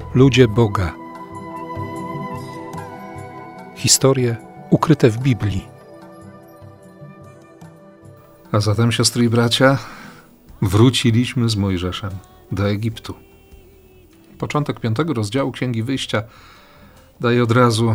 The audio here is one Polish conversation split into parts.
Ludzie Boga. Historie ukryte w Biblii. A zatem, siostry i bracia, wróciliśmy z Mojżeszem do Egiptu. Początek 5 rozdziału Księgi Wyjścia daje od razu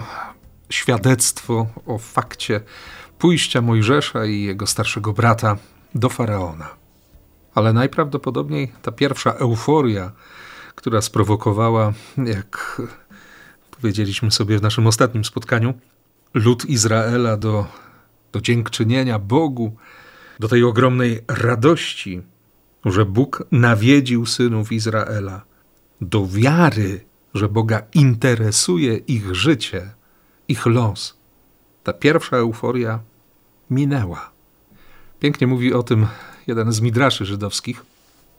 świadectwo o fakcie pójścia Mojżesza i jego starszego brata do Faraona. Ale najprawdopodobniej ta pierwsza euforia, która sprowokowała, jak powiedzieliśmy sobie w naszym ostatnim spotkaniu, lud Izraela do dziękczynienia Bogu, do tej ogromnej radości, że Bóg nawiedził synów Izraela, do wiary, że Boga interesuje ich życie, ich los. Ta pierwsza euforia minęła. Pięknie mówi o tym jeden z midraszy żydowskich,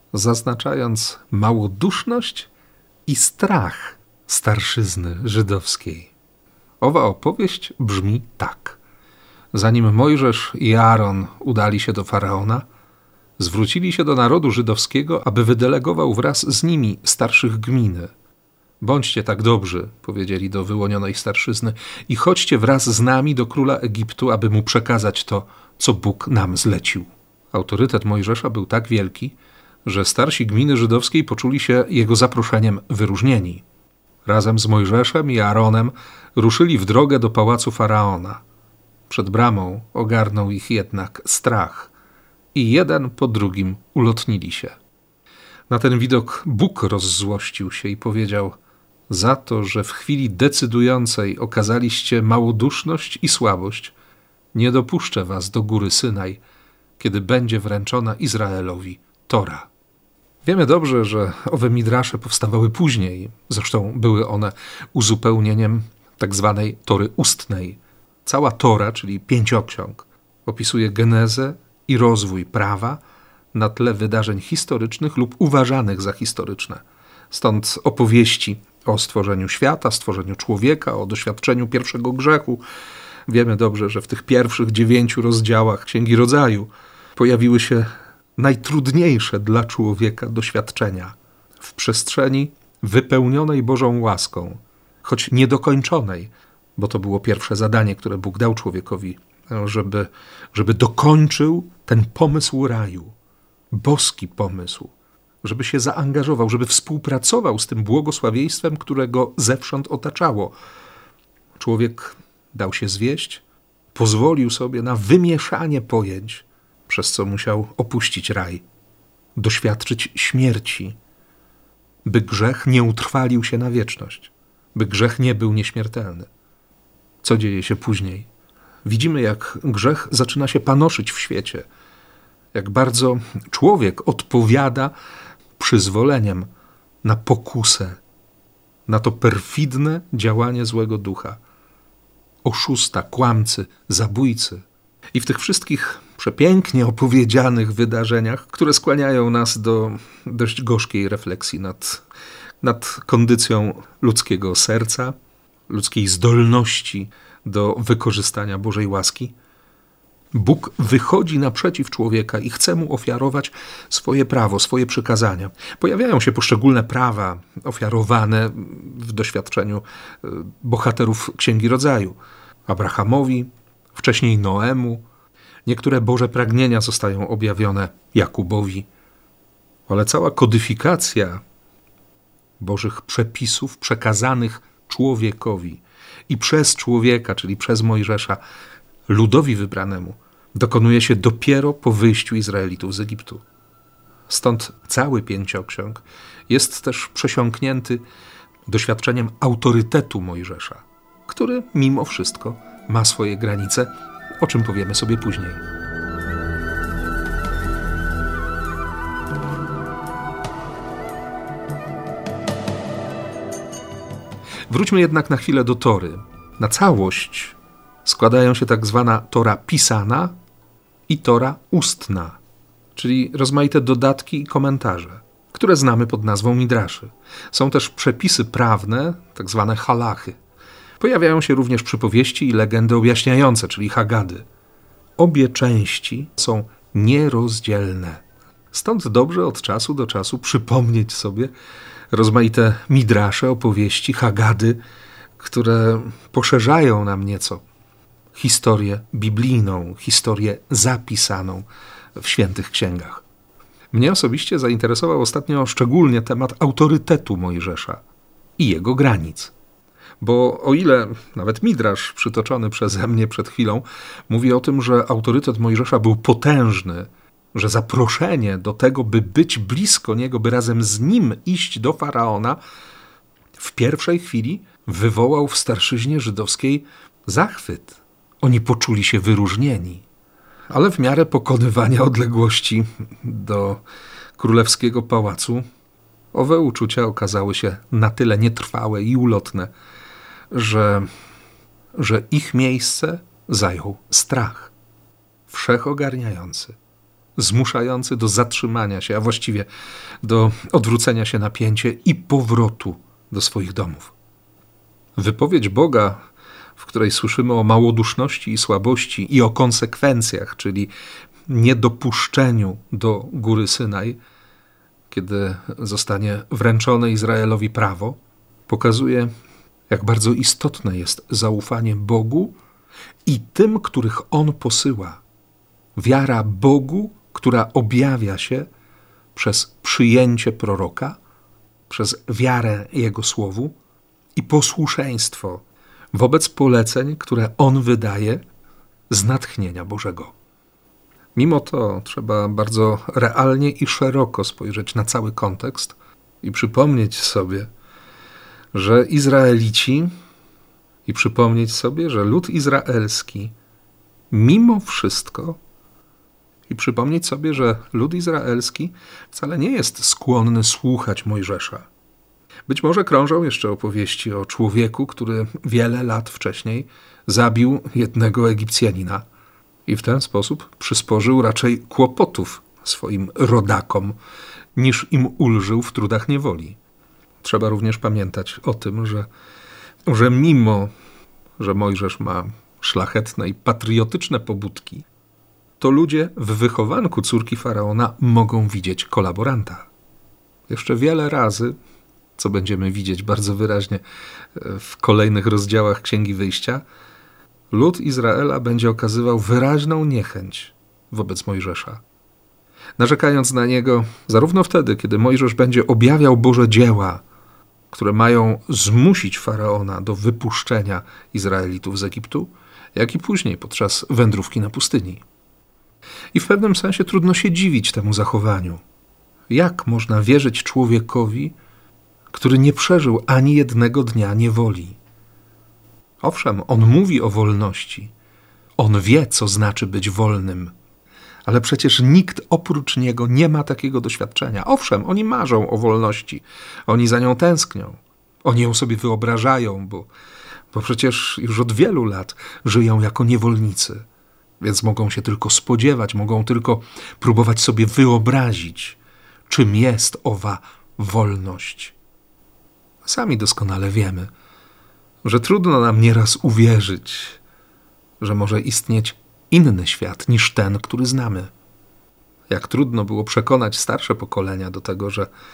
zaznaczając małoduszność i strach starszyzny żydowskiej. Owa opowieść brzmi tak. Zanim Mojżesz i Aaron udali się do Faraona, zwrócili się do narodu żydowskiego, aby wydelegował wraz z nimi starszych gminy. Bądźcie tak dobrzy, powiedzieli do wyłonionej starszyzny, i chodźcie wraz z nami do króla Egiptu, aby mu przekazać to, co Bóg nam zlecił. Autorytet Mojżesza był tak wielki, że starsi gminy żydowskiej poczuli się jego zaproszeniem wyróżnieni. Razem z Mojżeszem i Aaronem ruszyli w drogę do pałacu Faraona. Przed bramą ogarnął ich jednak strach i jeden po drugim ulotnili się. Na ten widok Bóg rozzłościł się i powiedział: za to, że w chwili decydującej okazaliście małoduszność i słabość, nie dopuszczę was do góry Synaj, kiedy będzie wręczona Izraelowi Tora. Wiemy dobrze, że owe midrasze powstawały później. Zresztą były one uzupełnieniem tak zwanej Tory ustnej. Cała Tora, czyli pięcioksiąg, opisuje genezę i rozwój prawa na tle wydarzeń historycznych lub uważanych za historyczne. Stąd opowieści o stworzeniu świata, stworzeniu człowieka, o doświadczeniu pierwszego grzechu. Wiemy dobrze, że w tych pierwszych 9 rozdziałach Księgi Rodzaju pojawiły się najtrudniejsze dla człowieka doświadczenia w przestrzeni wypełnionej Bożą łaską, choć niedokończonej, bo to było pierwsze zadanie, które Bóg dał człowiekowi, żeby dokończył ten pomysł raju, boski pomysł, żeby się zaangażował, żeby współpracował z tym błogosławieństwem, które go zewsząd otaczało. Człowiek dał się zwieść, pozwolił sobie na wymieszanie pojęć, przez co musiał opuścić raj, doświadczyć śmierci, by grzech nie utrwalił się na wieczność, by grzech nie był nieśmiertelny. Co dzieje się później? Widzimy, jak grzech zaczyna się panoszyć w świecie, jak bardzo człowiek odpowiada przyzwoleniem na pokusę, na to perfidne działanie złego ducha, oszusta, kłamcy, zabójcy. I w tych wszystkich przepięknie opowiedzianych wydarzeniach, które skłaniają nas do dość gorzkiej refleksji nad kondycją ludzkiego serca, ludzkiej zdolności do wykorzystania Bożej łaski, Bóg wychodzi naprzeciw człowieka i chce mu ofiarować swoje prawo, swoje przykazania. Pojawiają się poszczególne prawa ofiarowane w doświadczeniu bohaterów Księgi Rodzaju. Abrahamowi, wcześniej Noemu. Niektóre Boże pragnienia zostają objawione Jakubowi. Ale cała kodyfikacja Bożych przepisów przekazanych człowiekowi i przez człowieka, czyli przez Mojżesza, ludowi wybranemu, dokonuje się dopiero po wyjściu Izraelitów z Egiptu. Stąd cały pięcioksiąg jest też przesiąknięty doświadczeniem autorytetu Mojżesza, który mimo wszystko ma swoje granice, o czym powiemy sobie później. Wróćmy jednak na chwilę do Tory. Na całość składają się tak zwana Tora pisana i Tora ustna, czyli rozmaite dodatki i komentarze, które znamy pod nazwą midraszy. Są też przepisy prawne, tak zwane halachy. Pojawiają się również przypowieści i legendy objaśniające, czyli Hagady. Obie części są nierozdzielne. Stąd dobrze od czasu do czasu przypomnieć sobie rozmaite midrasze, opowieści, hagady, które poszerzają nam nieco historię biblijną, historię zapisaną w świętych księgach. Mnie osobiście zainteresował ostatnio szczególnie temat autorytetu Mojżesza i jego granic. Bo o ile nawet midrasz przytoczony przeze mnie przed chwilą mówi o tym, że autorytet Mojżesza był potężny, że zaproszenie do tego, by być blisko niego, by razem z nim iść do Faraona, w pierwszej chwili wywołał w starszyźnie żydowskiej zachwyt. Oni poczuli się wyróżnieni. Ale w miarę pokonywania odległości do królewskiego pałacu owe uczucia okazały się na tyle nietrwałe i ulotne, że ich miejsce zajął strach. Wszechogarniający, zmuszający do zatrzymania się, a właściwie do odwrócenia się na pięcie i powrotu do swoich domów. Wypowiedź Boga, w której słyszymy o małoduszności i słabości i o konsekwencjach, czyli niedopuszczeniu do góry Synaj, kiedy zostanie wręczone Izraelowi prawo, pokazuje, jak bardzo istotne jest zaufanie Bogu i tym, których On posyła. Wiara Bogu, która objawia się przez przyjęcie proroka, przez wiarę Jego słowu i posłuszeństwo wobec poleceń, które On wydaje z natchnienia Bożego. Mimo to trzeba bardzo realnie i szeroko spojrzeć na cały kontekst i przypomnieć sobie, że Izraelici i przypomnieć sobie, że lud izraelski mimo wszystko i przypomnieć sobie, że lud izraelski wcale nie jest skłonny słuchać Mojżesza. Być może krążą jeszcze opowieści o człowieku, który wiele lat wcześniej zabił jednego Egipcjanina i w ten sposób przysporzył raczej kłopotów swoim rodakom, niż im ulżył w trudach niewoli. Trzeba również pamiętać o tym, że mimo, że Mojżesz ma szlachetne i patriotyczne pobudki, to ludzie w wychowanku córki Faraona mogą widzieć kolaboranta. Jeszcze wiele razy, co będziemy widzieć bardzo wyraźnie w kolejnych rozdziałach Księgi Wyjścia, lud Izraela będzie okazywał wyraźną niechęć wobec Mojżesza, narzekając na niego zarówno wtedy, kiedy Mojżesz będzie objawiał Boże dzieła, które mają zmusić Faraona do wypuszczenia Izraelitów z Egiptu, jak i później podczas wędrówki na pustyni. I w pewnym sensie trudno się dziwić temu zachowaniu. Jak można wierzyć człowiekowi, który nie przeżył ani jednego dnia niewoli? Owszem, on mówi o wolności. On wie, co znaczy być wolnym. Ale przecież nikt oprócz niego nie ma takiego doświadczenia. Owszem, oni marzą o wolności. Oni za nią tęsknią. Oni ją sobie wyobrażają, bo przecież już od wielu lat żyją jako niewolnicy. Więc mogą się tylko spodziewać, mogą tylko próbować sobie wyobrazić, czym jest owa wolność. Sami doskonale wiemy, że trudno nam nieraz uwierzyć, że może istnieć inny świat niż ten, który znamy. Jak trudno było przekonać starsze pokolenia do tego,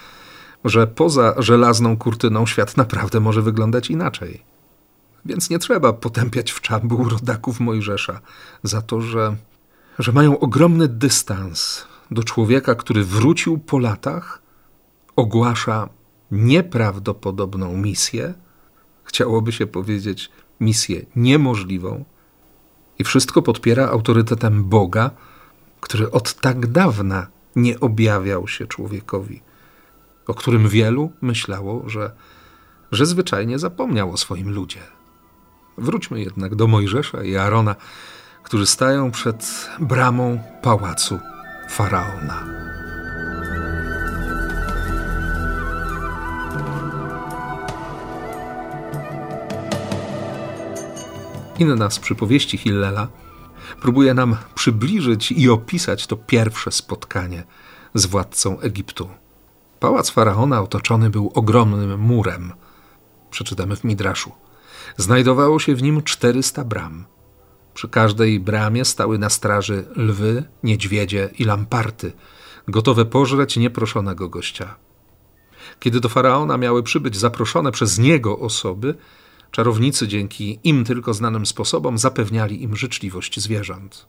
że poza żelazną kurtyną świat naprawdę może wyglądać inaczej. Więc nie trzeba potępiać w czambu rodaków Mojżesza za to, że mają ogromny dystans do człowieka, który wrócił po latach, ogłasza nieprawdopodobną misję, chciałoby się powiedzieć misję niemożliwą, i wszystko podpiera autorytetem Boga, który od tak dawna nie objawiał się człowiekowi, o którym wielu myślało, że zwyczajnie zapomniał o swoim ludzie. Wróćmy jednak do Mojżesza i Aarona, którzy stają przed bramą pałacu Faraona. Inna z przypowieści Hillela próbuje nam przybliżyć i opisać to pierwsze spotkanie z władcą Egiptu. Pałac Faraona otoczony był ogromnym murem. Przeczytamy w Midraszu. Znajdowało się w nim 400 bram. Przy każdej bramie stały na straży lwy, niedźwiedzie i lamparty, gotowe pożreć nieproszonego gościa. Kiedy do Faraona miały przybyć zaproszone przez niego osoby, czarownicy dzięki im tylko znanym sposobom zapewniali im życzliwość zwierząt.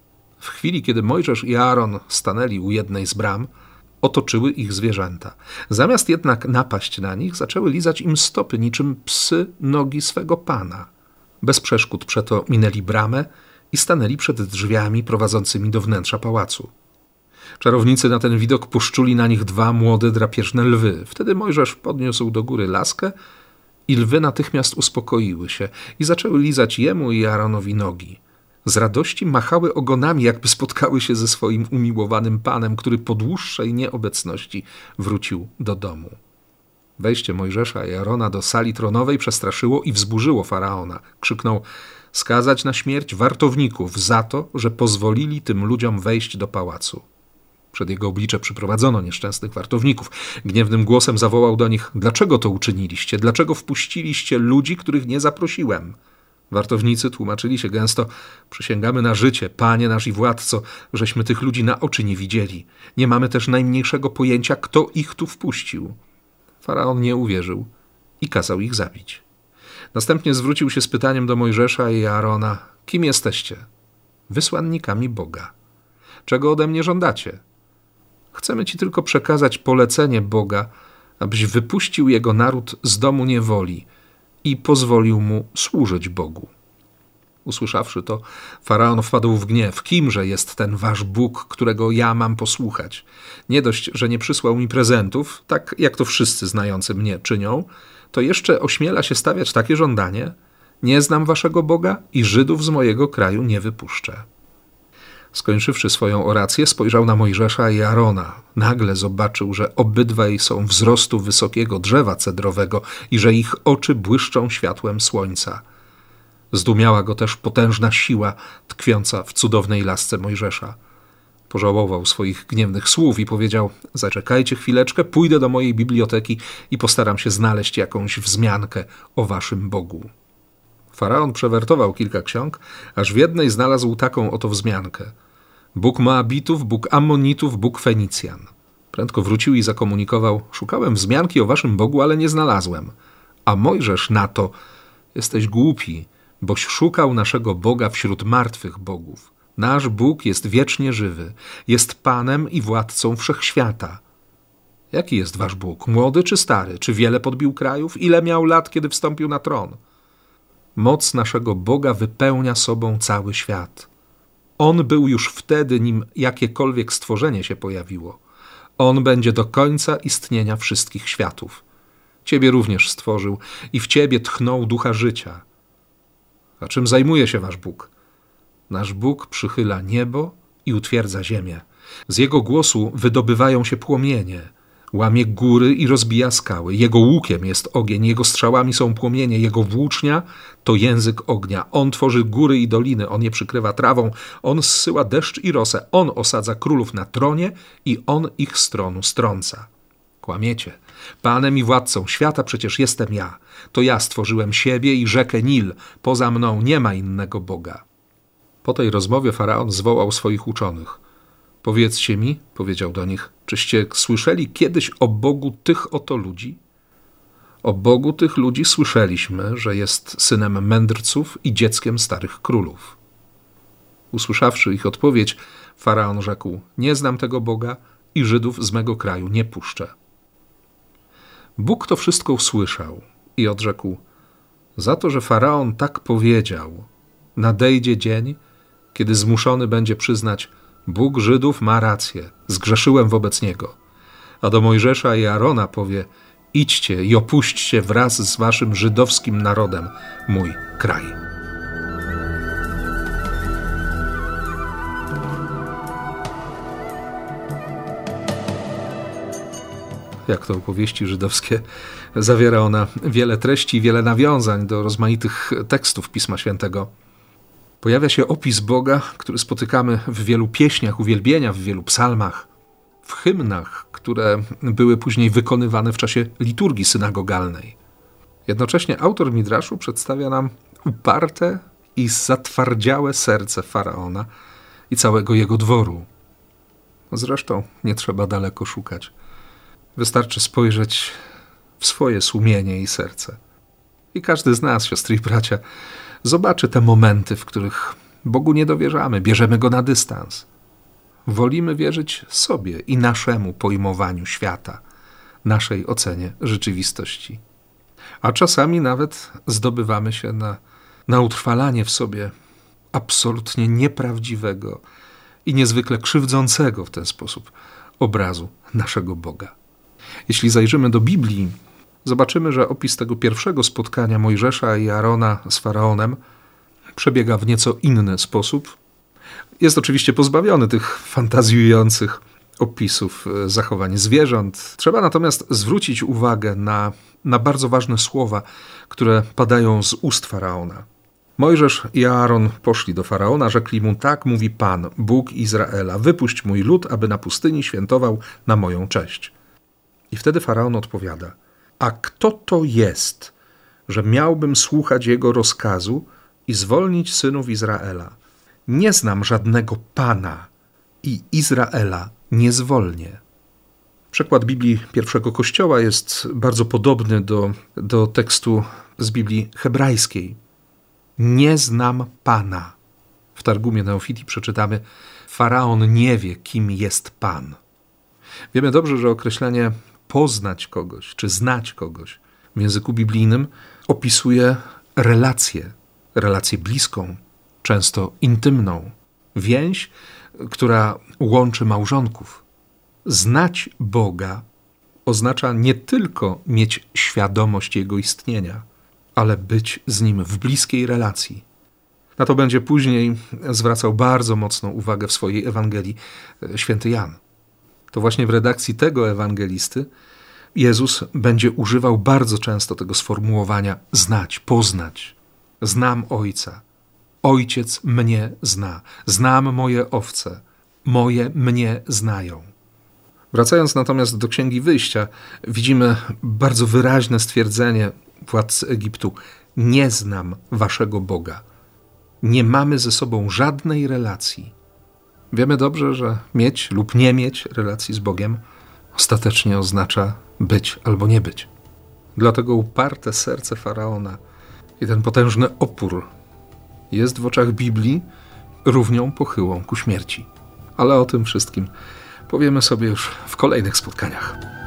W chwili, kiedy Mojżesz i Aaron stanęli u jednej z bram, otoczyły ich zwierzęta. Zamiast jednak napaść na nich, zaczęły lizać im stopy niczym psy nogi swego pana. Bez przeszkód przeto minęli bramę i stanęli przed drzwiami prowadzącymi do wnętrza pałacu. Czarownicy na ten widok puszczuli na nich 2 młode drapieżne lwy. Wtedy Mojżesz podniósł do góry laskę i lwy natychmiast uspokoiły się i zaczęły lizać jemu i Aaronowi nogi. Z radości machały ogonami, jakby spotkały się ze swoim umiłowanym panem, który po dłuższej nieobecności wrócił do domu. Wejście Mojżesza i Aarona do sali tronowej przestraszyło i wzburzyło Faraona. Krzyknął: skazać na śmierć wartowników za to, że pozwolili tym ludziom wejść do pałacu. Przed jego oblicze przyprowadzono nieszczęsnych wartowników. Gniewnym głosem zawołał do nich: dlaczego to uczyniliście? Dlaczego wpuściliście ludzi, których nie zaprosiłem? Wartownicy tłumaczyli się gęsto: przysięgamy na życie, panie nasz i władco, żeśmy tych ludzi na oczy nie widzieli. Nie mamy też najmniejszego pojęcia, kto ich tu wpuścił. Faraon nie uwierzył i kazał ich zabić. Następnie zwrócił się z pytaniem do Mojżesza i Aarona: kim jesteście? Wysłannikami Boga. Czego ode mnie żądacie? Chcemy ci tylko przekazać polecenie Boga, abyś wypuścił jego naród z domu niewoli i pozwolił mu służyć Bogu. Usłyszawszy to, Faraon wpadł w gniew. Kimże jest ten wasz Bóg, którego ja mam posłuchać? Nie dość, że nie przysłał mi prezentów, tak jak to wszyscy znający mnie czynią, to jeszcze ośmiela się stawiać takie żądanie? Nie znam waszego Boga i Żydów z mojego kraju nie wypuszczę. Skończywszy swoją orację, spojrzał na Mojżesza i Aarona. Nagle zobaczył, że obydwaj są wzrostu wysokiego drzewa cedrowego i że ich oczy błyszczą światłem słońca. Zdumiała go też potężna siła tkwiąca w cudownej lasce Mojżesza. Pożałował swoich gniewnych słów i powiedział: zaczekajcie chwileczkę, pójdę do mojej biblioteki i postaram się znaleźć jakąś wzmiankę o waszym Bogu. Faraon przewertował kilka ksiąg, aż w jednej znalazł taką oto wzmiankę: Bóg Moabitów, Bóg Ammonitów, Bóg Fenicjan. Prędko wrócił i zakomunikował: szukałem wzmianki o waszym Bogu, ale nie znalazłem. A Mojżesz na to: jesteś głupi, boś szukał naszego Boga wśród martwych bogów. Nasz Bóg jest wiecznie żywy, jest Panem i władcą wszechświata. Jaki jest wasz Bóg? Młody czy stary? Czy wiele podbił krajów? Ile miał lat, kiedy wstąpił na tron? Moc naszego Boga wypełnia sobą cały świat. On był już wtedy, nim jakiekolwiek stworzenie się pojawiło. On będzie do końca istnienia wszystkich światów. Ciebie również stworzył i w ciebie tchnął ducha życia. A czym zajmuje się wasz Bóg? Nasz Bóg przychyla niebo i utwierdza ziemię. Z jego głosu wydobywają się płomienie. Łamie góry i rozbija skały. Jego łukiem jest ogień, jego strzałami są płomienie, jego włócznia to język ognia. On tworzy góry i doliny, on je przykrywa trawą, on zsyła deszcz i rosę, on osadza królów na tronie i on ich z tronu strąca. Kłamiecie. Panem i władcą świata przecież jestem ja. To ja stworzyłem siebie i rzekę Nil. Poza mną nie ma innego Boga. Po tej rozmowie Faraon zwołał swoich uczonych. Powiedzcie mi, powiedział do nich, czyście słyszeli kiedyś o Bogu tych oto ludzi? O Bogu tych ludzi słyszeliśmy, że jest synem mędrców i dzieckiem starych królów. Usłyszawszy ich odpowiedź, Faraon rzekł: nie znam tego Boga i Żydów z mego kraju nie puszczę. Bóg to wszystko usłyszał i odrzekł: za to, że Faraon tak powiedział, nadejdzie dzień, kiedy zmuszony będzie przyznać: Bóg Żydów ma rację, zgrzeszyłem wobec Niego. A do Mojżesza i Aarona powie: idźcie i opuśćcie wraz z waszym żydowskim narodem mój kraj. Jak to opowieści żydowskie, zawiera ona wiele treści, wiele nawiązań do rozmaitych tekstów Pisma Świętego. Pojawia się opis Boga, który spotykamy w wielu pieśniach uwielbienia, w wielu psalmach, w hymnach, które były później wykonywane w czasie liturgii synagogalnej. Jednocześnie autor Midraszu przedstawia nam uparte i zatwardziałe serce Faraona i całego jego dworu. Zresztą nie trzeba daleko szukać. Wystarczy spojrzeć w swoje sumienie i serce. I każdy z nas, siostry i bracia, zobaczy te momenty, w których Bogu nie dowierzamy, bierzemy Go na dystans. Wolimy wierzyć sobie i naszemu pojmowaniu świata, naszej ocenie rzeczywistości. A czasami nawet zdobywamy się na utrwalanie w sobie absolutnie nieprawdziwego i niezwykle krzywdzącego w ten sposób obrazu naszego Boga. Jeśli zajrzymy do Biblii, zobaczymy, że opis tego pierwszego spotkania Mojżesza i Aarona z Faraonem przebiega w nieco inny sposób. Jest oczywiście pozbawiony tych fantazjujących opisów zachowań zwierząt. Trzeba natomiast zwrócić uwagę na bardzo ważne słowa, które padają z ust Faraona. Mojżesz i Aaron poszli do Faraona, rzekli mu: tak mówi Pan, Bóg Izraela, wypuść mój lud, aby na pustyni świętował na moją cześć. I wtedy Faraon odpowiada: a kto to jest, że miałbym słuchać jego rozkazu i zwolnić synów Izraela? Nie znam żadnego Pana i Izraela nie zwolnię. Przekład Biblii pierwszego Kościoła jest bardzo podobny do tekstu z Biblii hebrajskiej. Nie znam Pana. W Targumie Neofiti przeczytamy: Faraon nie wie, kim jest Pan. Wiemy dobrze, że określenie poznać kogoś czy znać kogoś w języku biblijnym opisuje relację bliską, często intymną, więź, która łączy małżonków. Znać Boga oznacza nie tylko mieć świadomość Jego istnienia, ale być z Nim w bliskiej relacji. Na to będzie później zwracał bardzo mocną uwagę w swojej Ewangelii święty Jan. To właśnie w redakcji tego ewangelisty Jezus będzie używał bardzo często tego sformułowania znać, poznać. Znam Ojca. Ojciec mnie zna. Znam moje owce. Moje mnie znają. Wracając natomiast do Księgi Wyjścia, widzimy bardzo wyraźne stwierdzenie władcy Egiptu: nie znam waszego Boga. Nie mamy ze sobą żadnej relacji. Wiemy dobrze, że mieć lub nie mieć relacji z Bogiem ostatecznie oznacza być albo nie być. Dlatego uparte serce Faraona i ten potężny opór jest w oczach Biblii równią pochyłą ku śmierci. Ale o tym wszystkim powiemy sobie już w kolejnych spotkaniach.